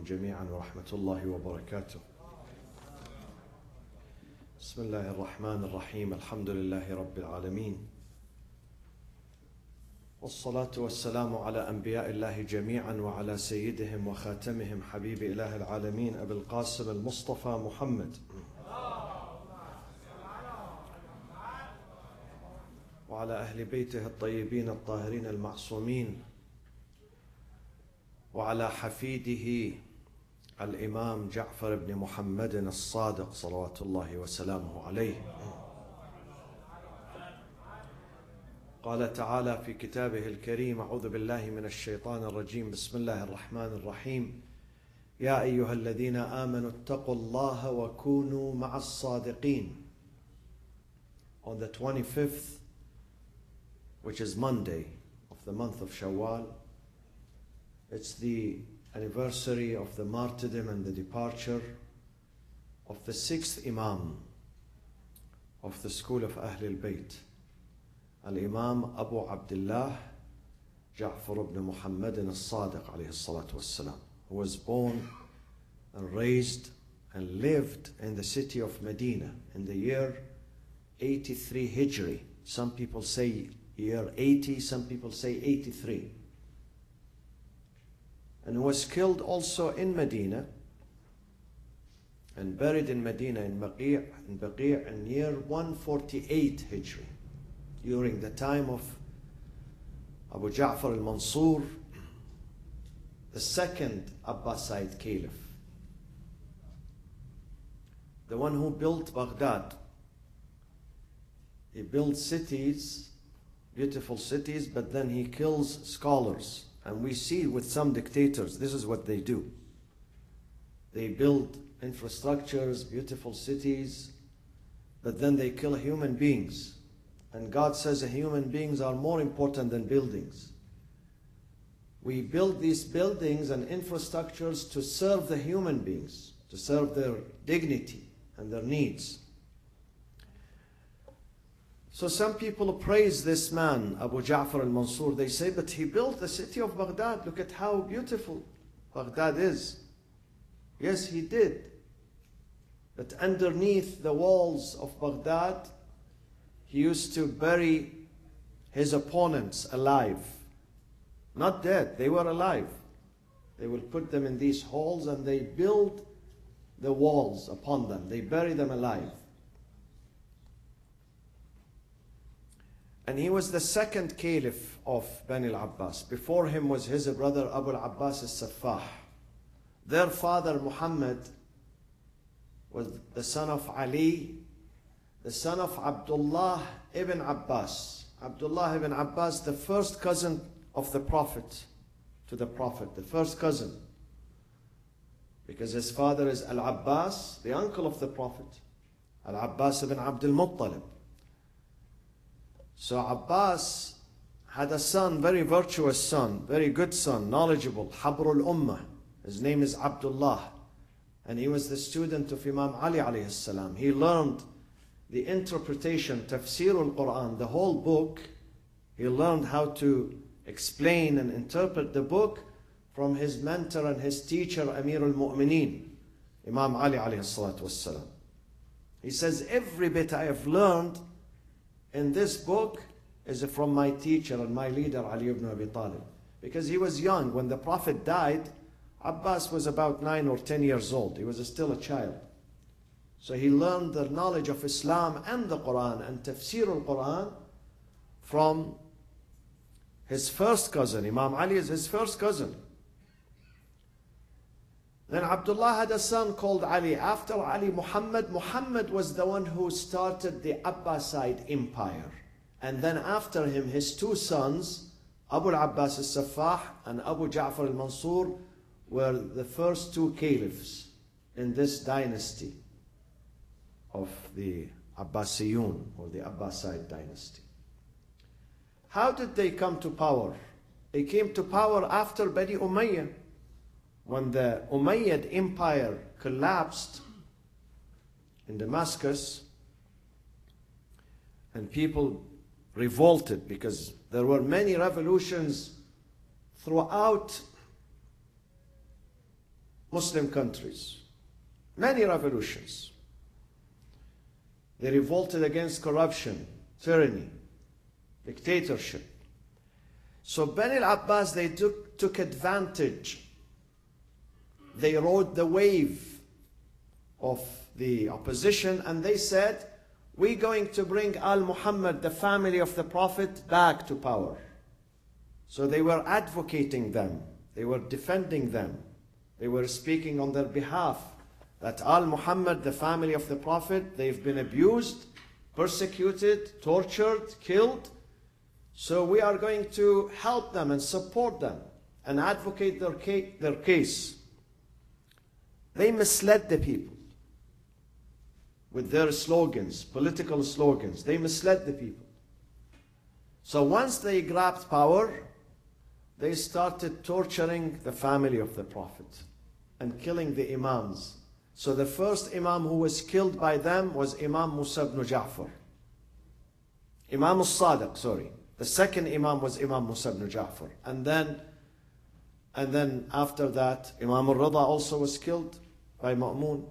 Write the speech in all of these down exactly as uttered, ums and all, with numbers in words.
جميعا ورحمة الله وبركاته. بسم الله الرحمن الرحيم. الحمد لله رب العالمين، والصلاة والسلام على أنبياء الله جميعا وعلى سيدهم وخاتمهم حبيب إله العالمين أبي القاسم المصطفى محمد وعلى أهل بيته الطيبين الطاهرين المعصومين وعلى حفيده الإمام جعفر بن محمد الصادق صلوات الله وسلامه عليه. قال تعالى في كتابه الكريم: أعوذ بالله من الشيطان الرجيم، بسم الله الرحمن الرحيم. يا أيها الذين آمنوا اتقوا الله وكونوا مع الصادقين. On the twenty-fifth, which is Monday of the month of Shawwal, it's the anniversary of the martyrdom and the departure of the sixth Imam of the school of Ahlul Bayt, Al-Imam Abu Abdullah Ja'far ibn Muhammad al-Sadiq alayhi salatu wassalam, who was born and raised and lived in the city of Medina in the year eighty-three Hijri. Some people say year eighty, some people say eighty-three. And was killed also in Medina and buried in Medina in Baqi' in Baqi' in year one forty-eight Hijri, during the time of Abu Ja'far al-Mansur, the second Abbasid Caliph, the one who built Baghdad. He built cities, beautiful cities, but then he kills scholars. And we see with some dictators, this is what they do. They build infrastructures, beautiful cities, but then they kill human beings. And God says that human beings are more important than buildings. We build these buildings and infrastructures to serve the human beings, to serve their dignity and their needs. So some people praise this man, Abu Ja'far al-Mansur. They say, but he built the city of Baghdad. Look at how beautiful Baghdad is. Yes, he did. But underneath the walls of Baghdad, he used to bury his opponents alive. Not dead, they were alive. They will put them in these holes and they build the walls upon them. They bury them alive. And he was the second caliph of Bani al-Abbas. Before him was his brother Abu al-Abbas al-Saffah. Their father Muhammad was the son of Ali, the son of Abdullah ibn Abbas. Abdullah ibn Abbas, the first cousin of the Prophet to the Prophet, the first cousin. Because his father is Al-Abbas, the uncle of the Prophet. Al-Abbas ibn Abdul Muttalib. So Abbas had a son, very virtuous son, very good son, knowledgeable, Habrul Ummah. His name is Abdullah. And he was the student of Imam Ali alayhi salam. He learned the interpretation, tafsir al-Quran, the whole book. He learned how to explain and interpret the book from his mentor and his teacher, Amir al-Mu'mineen, Imam Ali alayhi salatu wassalam. He says, every bit I have learned in this book is from my teacher and my leader, Ali ibn Abi Talib. Because he was young. When the Prophet died, Abbas was about nine or ten years old. He was still a child. So he learned the knowledge of Islam and the Quran and tafsir al-Quran from his first cousin. Imam Ali is his first cousin. Then Abdullah had a son called Ali. After Ali, Muhammad. Muhammad was the one who started the Abbasid Empire. And then after him, his two sons, Abu al-Abbas al-Saffah and Abu Ja'far al-Mansur, were the first two caliphs in this dynasty of the Abbasiyun, or the Abbasid dynasty. How did they come to power? They came to power after Bani Umayyah. When the Umayyad Empire collapsed in Damascus and people revolted, because there were many revolutions throughout Muslim countries. Many revolutions. They revolted against corruption, tyranny, dictatorship. So Bani al-Abbas, they took, took advantage. They rode the wave of the opposition, and they said, we're going to bring Al-Muhammad, the family of the Prophet, back to power. So they were advocating them. They were defending them. They were speaking on their behalf. That Al-Muhammad, the family of the Prophet, they've been abused, persecuted, tortured, killed. So we are going to help them and support them and advocate their, ca their case. They misled the people with their slogans, political slogans. They misled the people. So once they grabbed power, they started torturing the family of the Prophet and killing the Imams. So the first Imam who was killed by them was Imam Musa ibn Ja'far. Imam al-Sadiq, sorry. The second Imam was Imam Musa ibn Ja'far. And then, and then after that, Imam al-Rida also was killed by Ma'mun.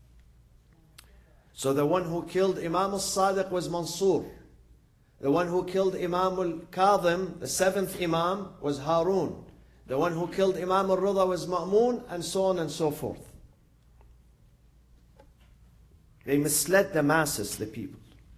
So the one who killed Imam al-Sadiq was Mansur. The one who killed Imam al-Kadhim, the seventh Imam, was Harun. The one who killed Imam al-Rida was Ma'mun, and so on and so forth. They misled the masses, the people.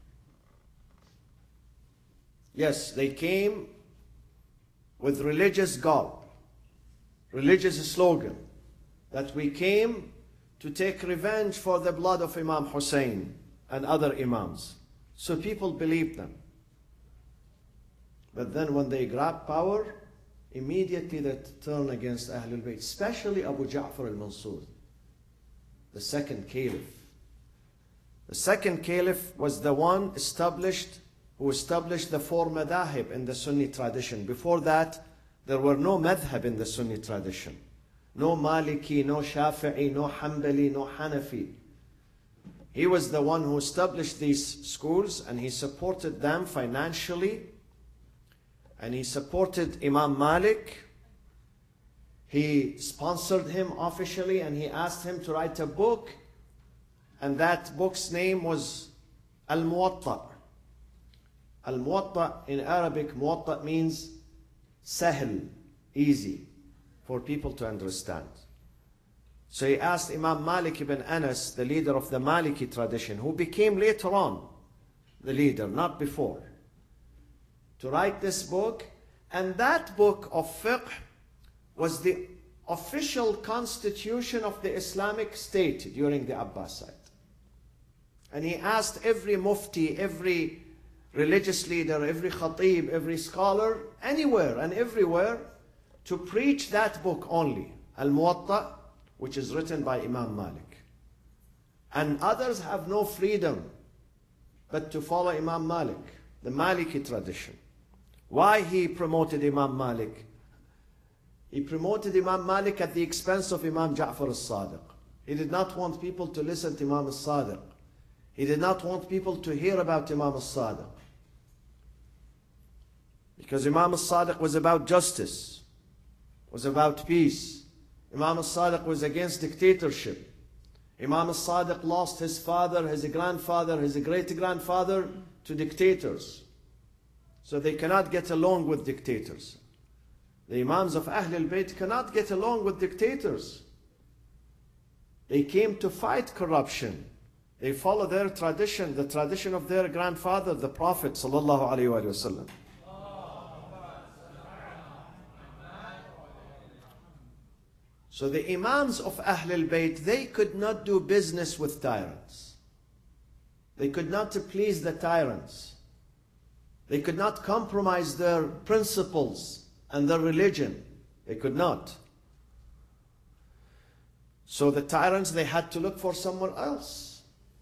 Yes, they came with religious garb, religious slogan, that we came to take revenge for the blood of Imam Hussein and other Imams. So people believed them. But then when they grabbed power, immediately they turned against Ahlul Bayt, especially Abu Ja'far al-Mansur, the second caliph. The second caliph was the one established, who established the four madhahib in the Sunni tradition. Before that, there were no madhab in the Sunni tradition. No Maliki, no Shafi'i, no Hanbali, no Hanafi. He was the one who established these schools, and he supported them financially. And he supported Imam Malik. He sponsored him officially, and he asked him to write a book. And that book's name was Al-Muwatta. Al-Muwatta in Arabic, Muwatta means sahl, easy, for people to understand. So he asked Imam Malik ibn Anas, the leader of the Maliki tradition, who became later on the leader, not before, to write this book. And that book of fiqh was the official constitution of the Islamic State during the Abbasid. And he asked every mufti, every religious leader, every khatib, every scholar, anywhere and everywhere, to preach that book only, Al-Muwatta, which is written by Imam Malik. And others have no freedom but to follow Imam Malik, the Maliki tradition. Why he promoted Imam Malik? He promoted Imam Malik at the expense of Imam Ja'far al-Sadiq. He did not want people to listen to Imam al-Sadiq. He did not want people to hear about Imam al-Sadiq. Because Imam al-Sadiq was about justice, was about peace. Imam al-Sadiq was against dictatorship. Imam al-Sadiq lost his father, his grandfather, his great-grandfather to dictators. So they cannot get along with dictators. The Imams of Ahlul Bayt cannot get along with dictators. They came to fight corruption. They follow their tradition, the tradition of their grandfather, the Prophet sallallahu alaihi wasallam. So the Imams of Ahlul Bayt, they could not do business with tyrants. They could not please the tyrants. They could not compromise their principles and their religion. They could not. So the tyrants, they had to look for someone else.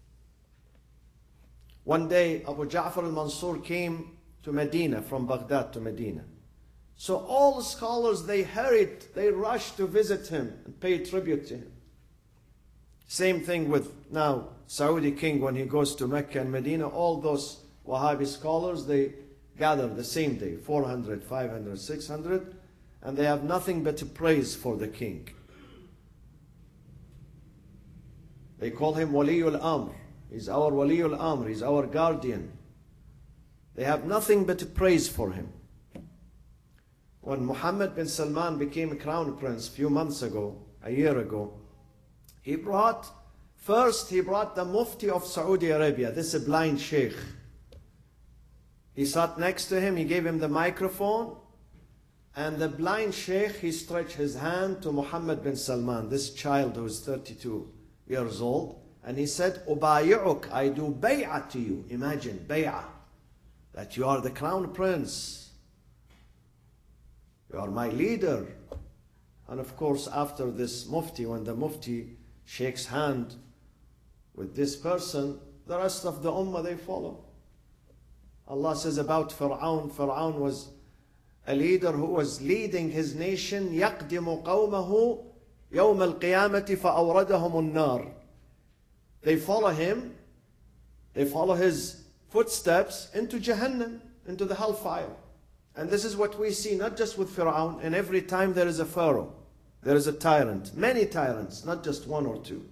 One day, Abu Ja'far al-Mansur came to Medina, from Baghdad to Medina. So all the scholars, they hurried, they rushed to visit him and pay tribute to him. Same thing with now Saudi king, when he goes to Mecca and Medina, all those Wahhabi scholars, they gather the same day, four hundred, five hundred, six hundred, and they have nothing but to praise for the king. They call him Waliul Amr. He's our Waliul Amr. He's our guardian. They have nothing but praise for him. When Muhammad bin Salman became crown prince a few months ago, a year ago, he brought, first he brought the Mufti of Saudi Arabia, this blind sheikh. He sat next to him, he gave him the microphone, and the blind sheikh, he stretched his hand to Muhammad bin Salman, this child who is thirty-two years old, and he said, Ubayi'uk, I do bay'ah to you. Imagine, bay'ah, that you are the crown prince. You are my leader. And of course, after this Mufti, when the Mufti shakes hand with this person, the rest of the Ummah, they follow. Allah says about Fir'aun, Fir'aun was a leader who was leading his nation, يَقْدِمُ قَوْمَهُ يَوْمَ الْقِيَامَةِ فَأَوْرَدَهُمُ النَّارِ. They follow him, they follow his footsteps into Jahannam, into the hellfire. And this is what we see, not just with Fir'aun, and every time there is a pharaoh, there is a tyrant, many tyrants, not just one or two.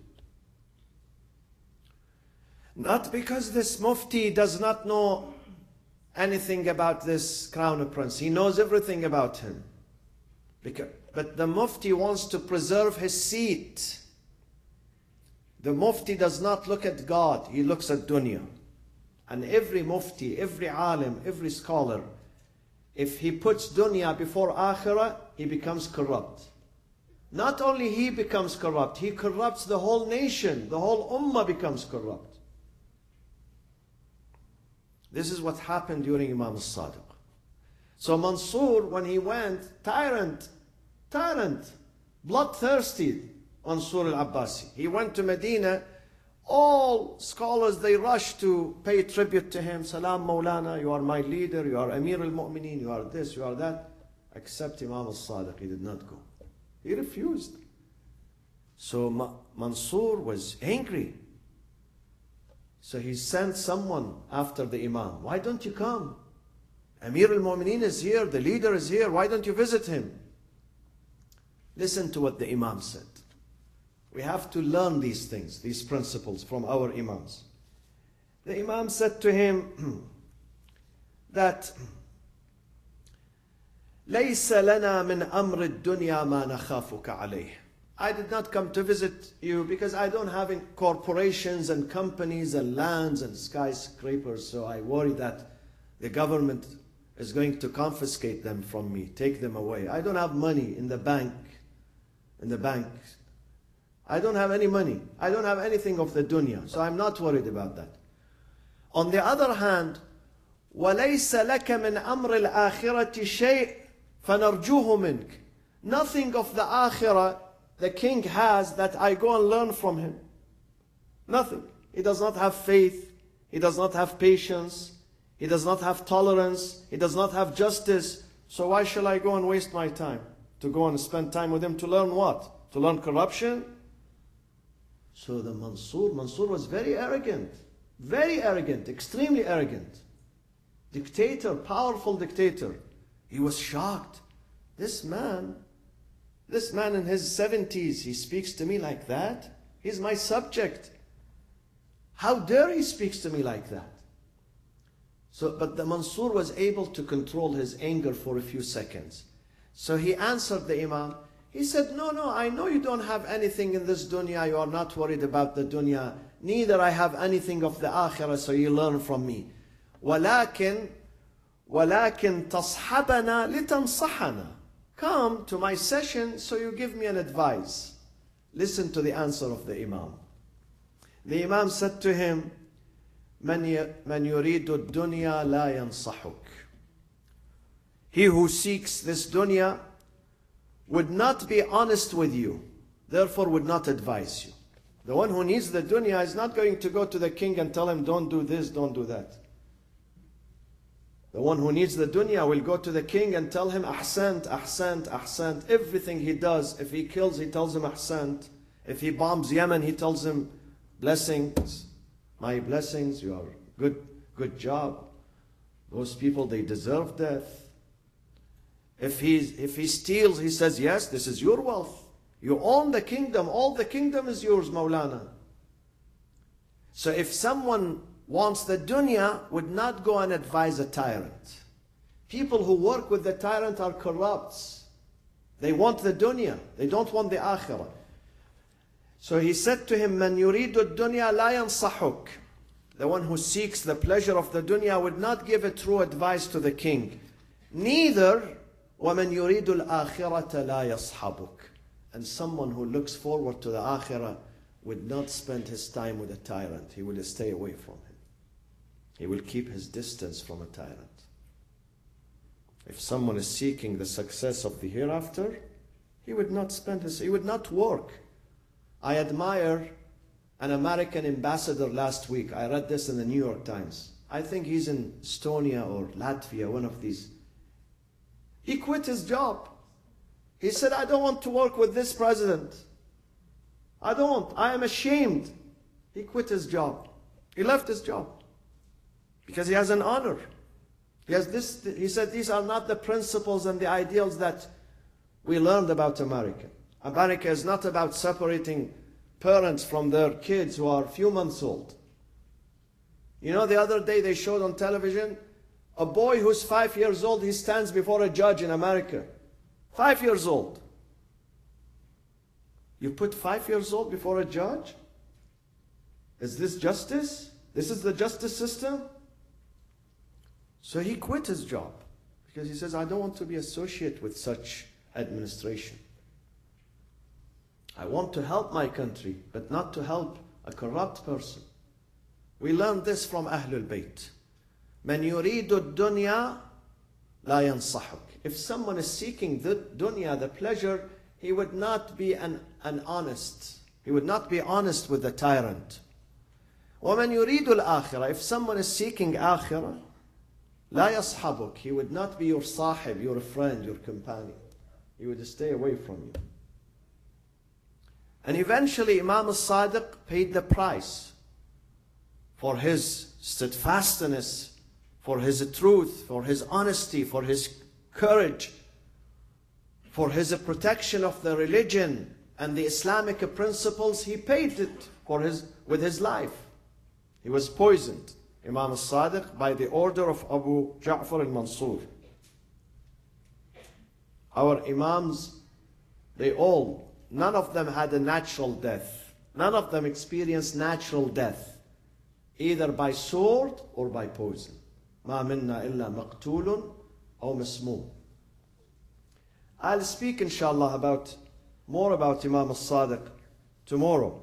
Not because this Mufti does not know anything about this crown prince. He knows everything about him. Because, but the Mufti wants to preserve his seat. The Mufti does not look at God, he looks at dunya. And every Mufti, every alim, every scholar, if he puts dunya before akhirah, he becomes corrupt. Not only he becomes corrupt, he corrupts the whole nation, the whole ummah becomes corrupt. This is what happened during Imam al-Sadiq. So Mansur, when he went, tyrant, tyrant, bloodthirsty, Mansur al-Abbasi. He went to Medina, all scholars, they rushed to pay tribute to him. Salam Maulana, you are my leader, you are Amir al-Mu'mineen, you are this, you are that. Except Imam al-Sadiq, he did not go. He refused. So Ma Mansur was angry. So he sent someone after the Imam. Why don't you come? Amir al-Mu'mineen is here, the leader is here, why don't you visit him? Listen to what the Imam said. We have to learn these things, these principles from our Imams. The Imam said to him that لَيْسَ لَنَا مِنْ أَمْرِ الدُّنْيَا مَا نَخَافُكَ عَلَيْهِ. I did not come to visit you because I don't have corporations and companies and lands and skyscrapers, so I worry that the government is going to confiscate them from me, take them away. I don't have money in the bank, in the bank. I don't have any money. I don't have anything of the dunya, so I'm not worried about that. On the other hand, وَلَيْسَ لَكَ مِنْ أَمْرِ الْآخِرَةِ شَيْءٍ فَنَرْجُوهُ مِنْكَ. Nothing of the akhirah the king has that I go and learn from him. Nothing. He does not have faith. He does not have patience. He does not have tolerance. He does not have justice. So why shall I go and waste my time? To go and spend time with him to learn what? To learn corruption? So the Mansur, Mansur was very arrogant. Very arrogant. Extremely arrogant. Dictator, powerful dictator. He was shocked. This man, this man in his seventies, he speaks to me like that? He's my subject. How dare he speaks to me like that? So, but the Mansur was able to control his anger for a few seconds. So he answered the Imam. He said, no, no, I know you don't have anything in this dunya. You are not worried about the dunya. Neither I have anything of the akhirah, so you learn from me. وَلَكِنْ وَلَكِنْ تَصْحَبَنَا لِتَنْصَحَنَا. Come to my session so you give me an advice. Listen to the answer of the Imam. The Imam said to him, مَنْ يُرِيدُ الدُّنْيَا لَا يَنْصَحُكَ. He who seeks this dunya would not be honest with you, therefore would not advise you. The one who needs the dunya is not going to go to the king and tell him, don't do this, don't do that. The one who needs the dunya will go to the king and tell him, ahsant, ahsant, ahsant. Everything he does, if he kills, he tells him ahsant. If he bombs Yemen, he tells him, blessings, my blessings, you are good, good job. Those people, they deserve death. If he, if he steals, he says, yes, this is your wealth. You own the kingdom. All the kingdom is yours, Maulana. So if someone wants the dunya, would not go and advise a tyrant. People who work with the tyrant are corrupts. They want the dunya. They don't want the akhirah. So he said to him, "Man yuridu dunya la yansahuk." The one who seeks the pleasure of the dunya would not give a true advice to the king. Neither وَمَنْ يُرِيدُ الْآخِرَةَ لَا يَصْحَبُكَ. And someone who looks forward to the akhirah would not spend his time with a tyrant. He will stay away from him. He will keep his distance from a tyrant. If someone is seeking the success of the hereafter, he would not spend his, he would not work. I admire an American ambassador last week. I read this in the New York Times. I think he's in Estonia or Latvia, one of these. He quit his job. He said, "I don't want to work with this president. I don't. I am ashamed." He quit his job. He left his job because he has an honor. He has this. He said, "These are not the principles and the ideals that we learned about America. America is not about separating parents from their kids who are a few months old." You know, the other day they showed on television a boy who's five years old, he stands before a judge in America. Five years old. You put five years old before a judge? Is this justice? This is the justice system? So he quit his job because he says, "I don't want to be associated with such administration. I want to help my country, but not to help a corrupt person." We learned this from Ahlul Bayt. "Man yuridu dunya la yansahuk." If someone is seeking the dunya, the pleasure, he would not be an, an honest. He would not be honest with the tyrant. وَمَنْ يُرِيدُ الْآخِرَةِ. If someone is seeking akhirah, لَا يَصْحَبُكَ. He would not be your sahib, your friend, your companion. He would stay away from you. And eventually Imam al-Sadiq paid the price for his steadfastness, for his truth, for his honesty, for his courage, for his protection of the religion and the Islamic principles. He paid it for his, with his life. He was poisoned, Imam al-Sadiq, by the order of Abu Ja'far al-Mansur. Our Imams, they all, none of them had a natural death. None of them experienced natural death, either by sword or by poison. ما منا إلا مقتول أو مسموم. I'll speak inshallah about more about Imam al-Sadiq tomorrow.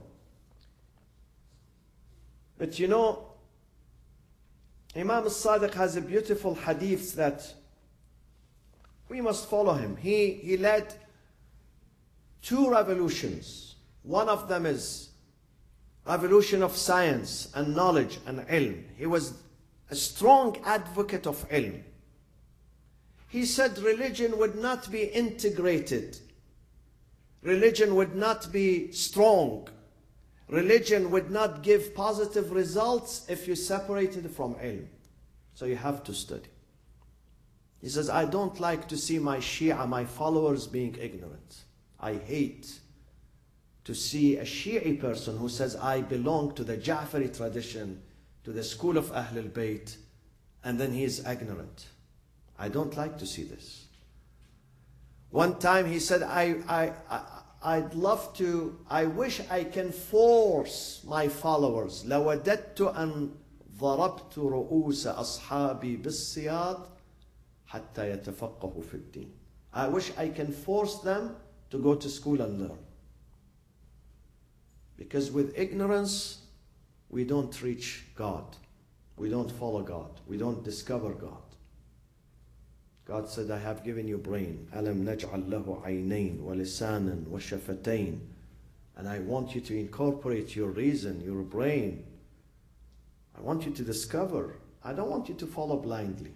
But you know, Imam al-Sadiq has a beautiful hadith that we must follow him. He, he led two revolutions. One of them is revolution of science and knowledge and ilm. He was a strong advocate of ilm. He said religion would not be integrated. Religion would not be strong. Religion would not give positive results if you separated it from ilm. So you have to study. He says, I don't like to see my Shia, my followers, being ignorant. I hate to see a Shi'i person who says, I belong to the Ja'fari tradition, to the school of Ahlul Bayt, and then he is ignorant. I don't like to see this. One time he said, I, I, I, I'd love to, I wish I can force my followers. لَوَدَدْتُ أَنْ ضَرَبْتُ رُؤُوسَ أَصْحَابِي بِالسِّيَاطِ حَتَّى يَتَفَقَّهُ فِي الدِّينِ. I wish I can force them to go to school and learn. Because with ignorance, we don't reach God. We don't follow God. We don't discover God. God said, I have given you brain. أَلَمْ نَجْعَلْ لَهُ عَيْنَيْن وَلِسَانًا وَشَفَتَيْن. And I want you to incorporate your reason, your brain. I want you to discover. I don't want you to follow blindly.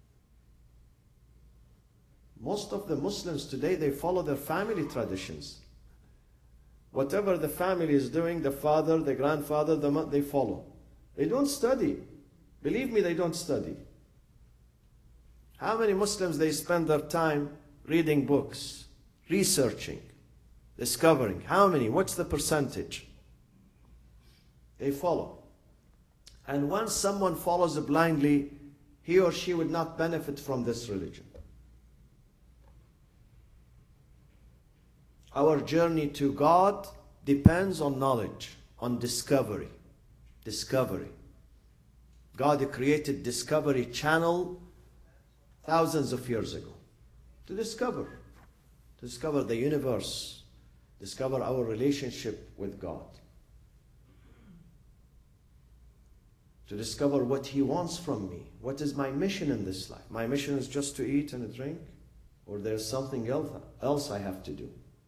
Most of the Muslims today, they follow their family traditions. Whatever the family is doing, the father, the grandfather, the mother, they follow. They don't study. Believe me, they don't study. How many Muslims, they spend their time reading books, researching, discovering? How many? What's the percentage? They follow. And once someone follows blindly, he or she would not benefit from this religion. Our journey to God depends on knowledge, on discovery. Discovery. God created Discovery Channel thousands of years ago to discover, to discover the universe, discover our relationship with God, to discover what He wants from me. What is my mission in this life? My mission is just to eat and drink, or there's something else I have to do?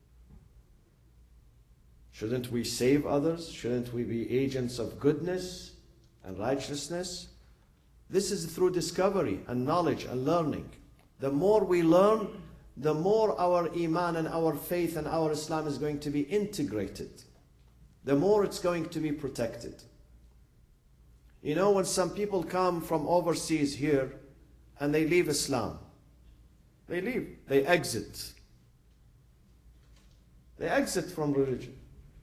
Shouldn't we save others? Shouldn't we be agents of goodness and righteousness? This is through discovery and knowledge and learning. The more we learn, the more our iman and our faith and our Islam is going to be integrated. The more it's going to be protected. You know, when some people come from overseas here and they leave Islam, they leave, they exit. They exit from religion.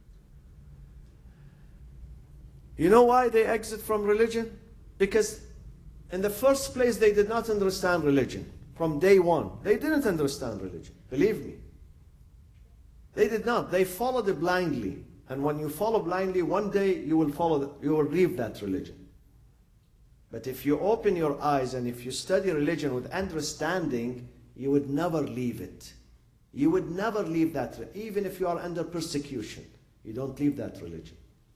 You know why they exit from religion? Because in the first place, they did not understand religion. From day one, they didn't understand religion. Believe me. They did not. They followed it blindly. And when you follow blindly, one day you will follow, the, you will leave that religion. But if you open your eyes and if you study religion with understanding, you would never leave it. You would never leave that, even if you are under persecution. You don't leave that religion.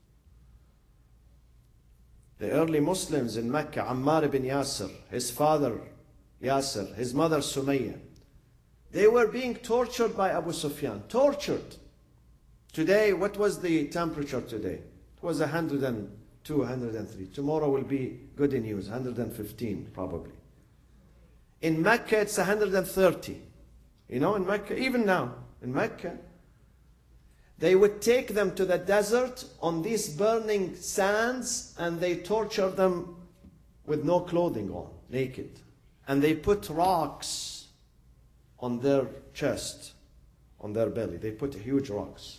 The early Muslims in Mecca, Ammar ibn Yasir, his father Yasir, his mother Sumayya, they were being tortured by Abu Sufyan. Tortured. Today, what was the temperature today? It was one hundred two, one hundred three. Tomorrow will be good news, one hundred fifteen probably. In Mecca, it's one hundred thirty. You know, in Mecca, even now, in Mecca, they would take them to the desert on these burning sands and they torture them with no clothing on, naked. And they put rocks on their chest, on their belly. They put huge rocks.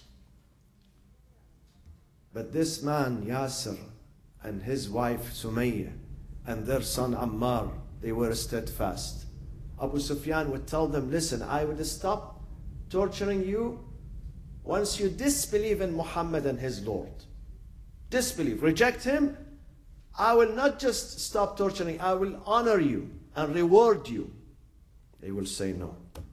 But this man, Yasir, and his wife, Sumayya, and their son, Ammar, they were steadfast. Abu Sufyan would tell them, listen, I will stop torturing you once you disbelieve in Muhammad and his Lord. Disbelieve, reject him. I will not just stop torturing, I will honor you and reward you. They will say no.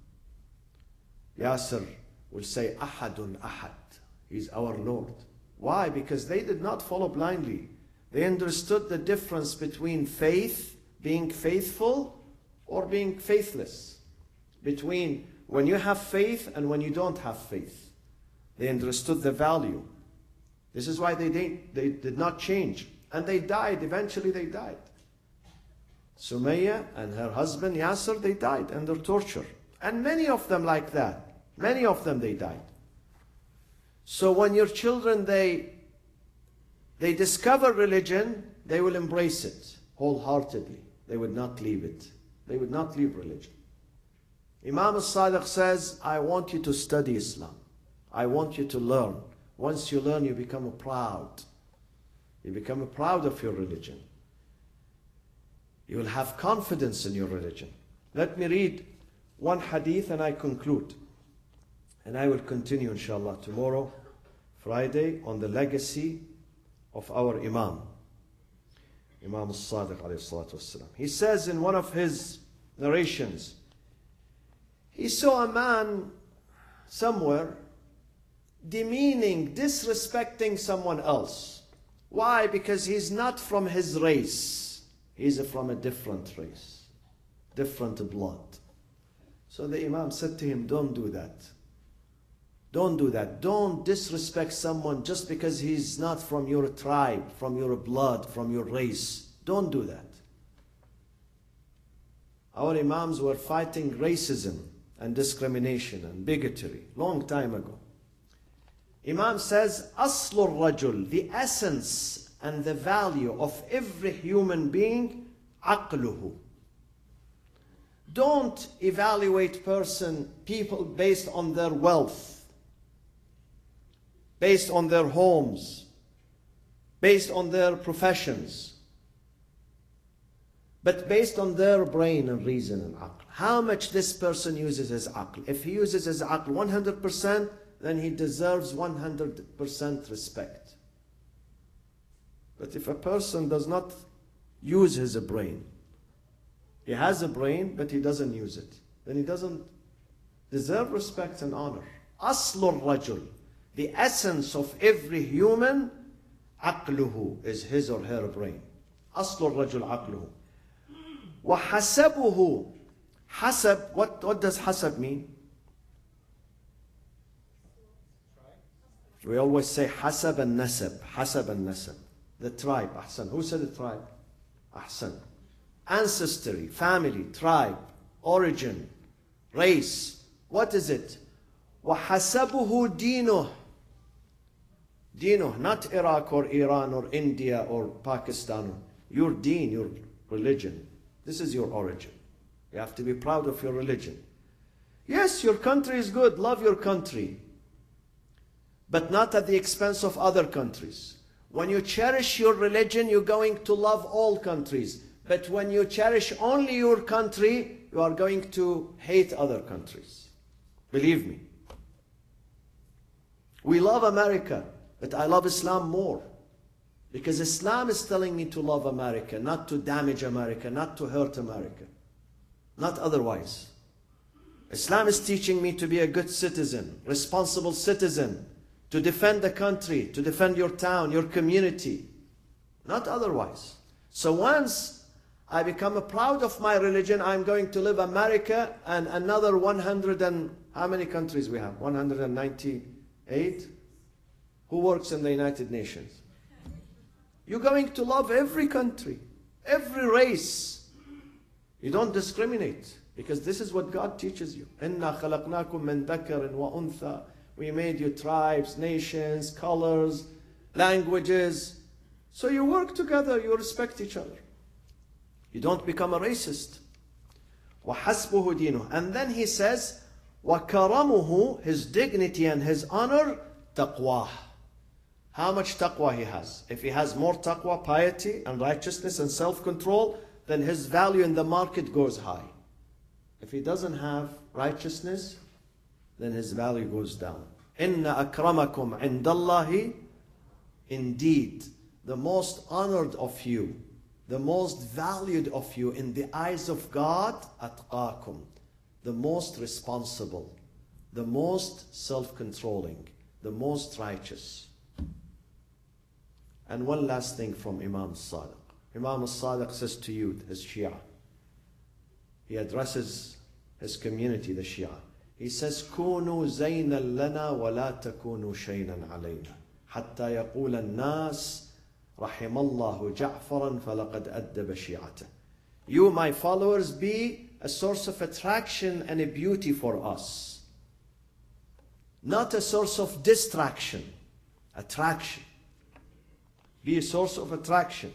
Yasir will say, Ahadun Ahad. He's our Lord. Why? Because they did not follow blindly. They understood the difference between faith, being faithful, or being faithless. Between when you have faith and when you don't have faith. They understood the value. This is why they, did, they did not change. And they died. Eventually they died. Sumayya and her husband Yasir, they died under torture. And many of them like that. Many of them, they died. So when your children, they, they discover religion, they will embrace it wholeheartedly. They would not leave it. They would not leave religion. Imam al-Sadiq says, I want you to study Islam. I want you to learn. Once you learn, you become proud. You become proud of your religion. You will have confidence in your religion. Let me read one hadith and I conclude. And I will continue, inshallah, tomorrow, Friday, on the legacy of our Imam. Imam al-Sadiq alayhi salatu wasalam. He says in one of his narrations, he saw a man somewhere demeaning, disrespecting someone else. Why? Because he's not from his race. He's from a different race, different blood. So the Imam said to him, don't do that. Don't do that. Don't disrespect someone just because he's not from your tribe, from your blood, from your race. Don't do that. Our Imams were fighting racism and discrimination and bigotry long time ago. Imam says, Aslur Rajul, the essence and the value of every human being, aqluhu. Don't evaluate person, people based on their wealth, based on their homes, based on their professions. but based on their brain and reason and aql. How much this person uses his aql. If he uses his aql one hundred percent, then he deserves one hundred percent respect. But if a person does not use his brain, he has a brain, but he doesn't use it, then he doesn't deserve respect and honor. Aslul rajul, the essence of every human, aqluhu, is his or her brain. Aslul rajul aqluhu. Wa hasabuhu. Hasab, what, what does hasab mean? We always say hasab and nasab. Hasab and nasab. The tribe, ahsan. Who said the tribe? Ahsan. Ancestry, family, tribe, origin, race. What is it? وَحَسَبُهُ دِينُهُ. Deenuh, not Iraq or Iran or India or Pakistan. Your deen, your religion. This is your origin. You have to be proud of your religion. Yes, your country is good. Love your country. But not at the expense of other countries. When you cherish your religion, you're going to love all countries. But when you cherish only your country, you are going to hate other countries. Believe me. We love America, but I love Islam more. Because Islam is telling me to love America, not to damage America, not to hurt America. Not otherwise. Islam is teaching me to be a good citizen, responsible citizen, to defend the country, to defend your town, your community. Not otherwise. So once I become proud of my religion, I'm going to live America and another one hundred and how many countries we have? one hundred ninety-eight? Who works in the United Nations? You're going to love every country, every race. You don't discriminate, because this is what God teaches you. إِنَّا خَلَقْنَاكُم مِّن ذَكَرٍ وَأُنثَى. We made you tribes, nations, colors, languages. So you work together, you respect each other. You don't become a racist. وَحَسْبُهُ دِينُهُ. And then he says, وَكَرَمُهُ, his dignity and his honor, taqwah. How much taqwa he has. If he has more taqwa, piety and righteousness and self-control, then his value in the market goes high. If he doesn't have righteousness, then his value goes down. Inna akramakum indallahi. Indeed, the most honored of you, the most valued of you in the eyes of God, atqakum, the most responsible, the most self-controlling, the most righteous. And one last thing from Imam Sadiq. Imam al-Sadiq says to youth, his Shia. He addresses his community, the Shia. He says, كونوا زينا لنا ولا تكونوا شينا علينا حتى يقول الناس رحم الله جعفرا فلقد أدب شيعته. You, my followers, be a source of attraction and a beauty for us. Not a source of distraction. Attraction. Be a source of attraction.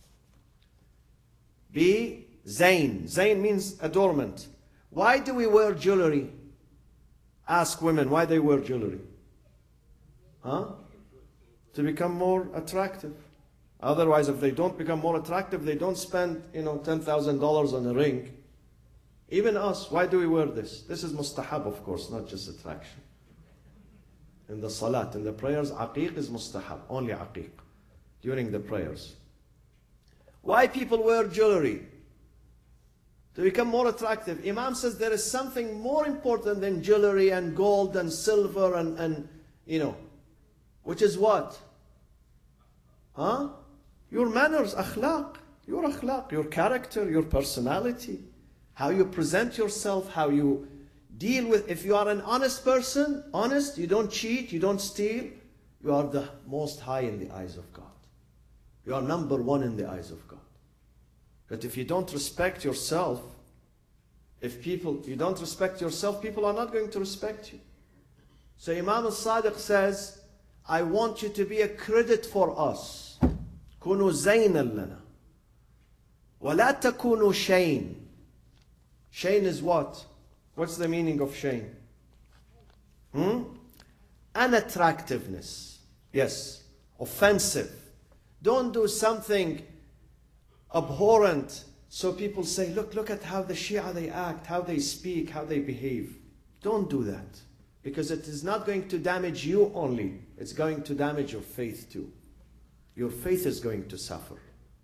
Be zayn. Zayn means adornment. Why do we wear jewelry? Ask women why they wear jewelry. Huh? To become more attractive. Otherwise, if they don't become more attractive, they don't spend, you know, ten thousand dollars on a ring. Even us, why do we wear this? This is mustahab, of course, not just attraction. In the salat, in the prayers, aqiq is mustahab, only aqiq, during the prayers. Why people wear jewelry? To become more attractive. Imam says there is something more important than jewelry and gold and silver and, and you know, which is what? Huh? Your manners, akhlaq, your akhlaq, your character, your personality, how you present yourself, how you deal with, if you are an honest person, honest, you don't cheat, you don't steal, you are the most high in the eyes of God. You are number one in the eyes of God. But if you don't respect yourself, if people, you don't respect yourself, people are not going to respect you. So Imam al-Sadiq says, I want you to be a credit for us. كونوا زينا لنا ولا تكونوا شين. Shame is what? What's the meaning of shame? Hmm? Unattractiveness. Yes. Offensive. Don't do something abhorrent, So people say, look, look at how the Shia they act, how they speak, how they behave. Don't do that. Because it is not going to damage you only. It's going to damage your faith too. Your faith is going to suffer.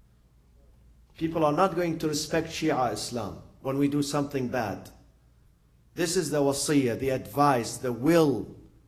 People are not going to respect Shia Islam when we do something bad. This is the wasiyah, the advice, the will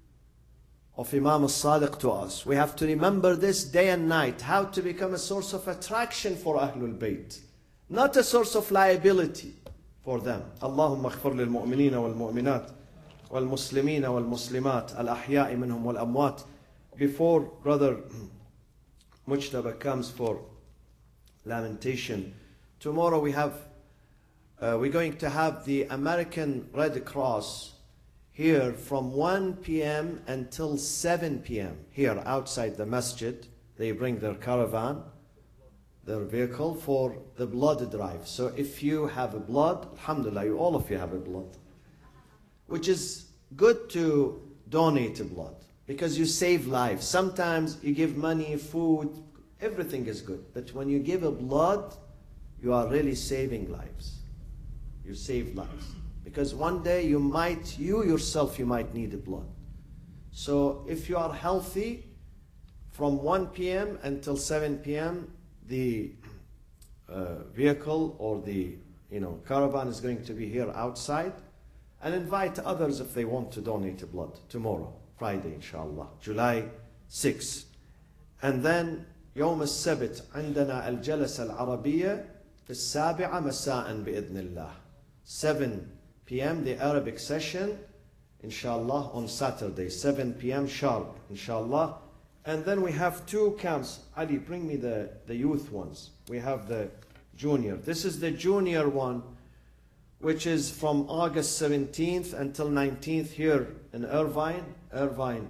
of Imam al-Sadiq to us. We have to remember this day and night, how to become a source of attraction for Ahlul Bayt, not a source of liability for them. Allahumma aghfir lil mu'minina wal mu'minat wal muslimina wal muslimat al ahya'i minhum wal amwat. Before Brother Mujtaba comes for lamentation, tomorrow we have uh, we're going to have the American Red Cross here from one p m until seven p m here outside the masjid. They bring their caravan, their vehicle for the blood drive. So if you have a blood, alhamdulillah, you, all of you have a blood, which is good to donate a blood because you save lives. Sometimes you give money, food, everything is good. But when you give a blood, you are really saving lives. You save lives. Because one day you might, you yourself, you might need a blood. So if you are healthy, from one p m until seven p m, the uh, vehicle or the you know caravan is going to be here outside, and invite others if they want to donate a blood tomorrow, Friday, inshallah, July sixth. And then يوم السبت عندنا الجلسة العربية في السابعة مساء بإذن الله. seven p m the Arabic session, inshallah, on Saturday, seven p m sharp, inshallah. And then we have two camps. Ali, bring me the, the youth ones. We have the junior. This is the junior one, which is from August seventeenth until nineteenth here in Irvine, Irvine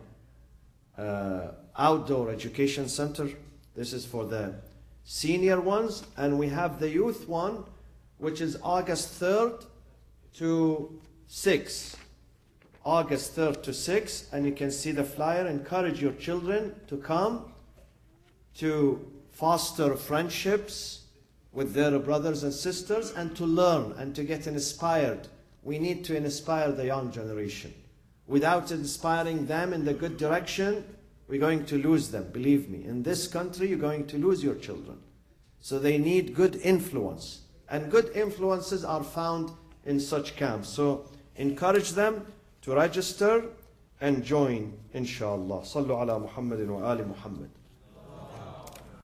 uh, Outdoor Education Center. This is for the senior ones. And we have the youth one, which is August third to sixth. August third to sixth, and you can see the flyer. Encourage your children to come to foster friendships with their brothers and sisters and to learn and to get inspired. We need to inspire the young generation. Without inspiring them in the good direction, we're going to lose them. Believe me, in this country, you're going to lose your children. So they need good influence. And good influences are found in such camps. So encourage them to register and join, inshallah. Sallu ala Muhammadin wa ali Muhammad.